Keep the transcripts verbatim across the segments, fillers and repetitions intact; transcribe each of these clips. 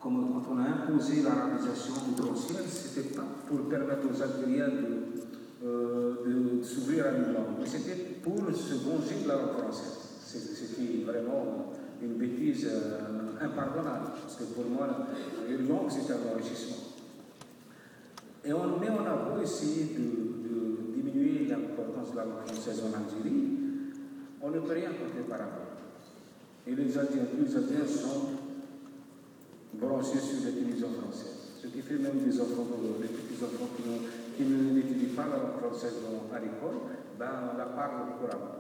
comme quand on a imposé l'arabisation outrancière, ce n'était pas pour permettre aux Algériens de, euh, de, de s'ouvrir à une langue, mais c'était pour se venger de la langue française. C'était vraiment une bêtise euh, impardonnable, parce que pour moi, une langue, c'est un enrichissement. Et on, mais on a beau essayer de, de diminuer l'importance de la langue française en Algérie, on ne peut rien compter par rapport. Et les Algériens, les Algériens sont branchés sur l'utilisation française. Ce qui fait même des enfants, des petits enfants qui, qui n'étudient pas la langue française à l'école, ben, on la parle couramment.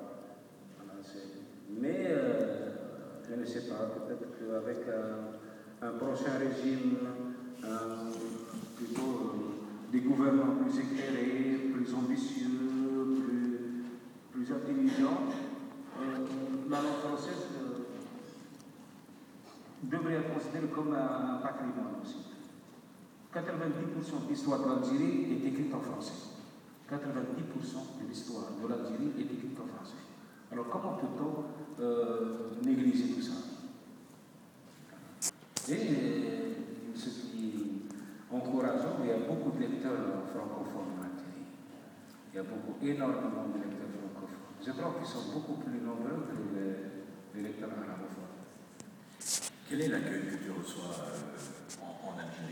Mais euh, je ne sais pas, peut-être qu'avec un, un prochain régime, un, plutôt euh, des gouvernements plus éclairés, plus ambitieux, plus, plus intelligents, euh, la langue française euh, devrait être considérée comme un, un patrimoine aussi. quatre-vingt-dix pour cent de l'histoire de l'Algérie est écrite en français. quatre-vingt-dix pour cent de l'histoire de l'Algérie est écrite en français. Alors comment peut-on euh, négliger tout ça? Et ce qui est encourageant, il y a beaucoup de lecteurs francophones en Algérie. Il y a beaucoup, énormément de lecteurs francophones. Je crois qu'ils sont beaucoup plus nombreux que les, les lecteurs arabophones. Quel est l'accueil que tu reçois euh, en, en Algérie?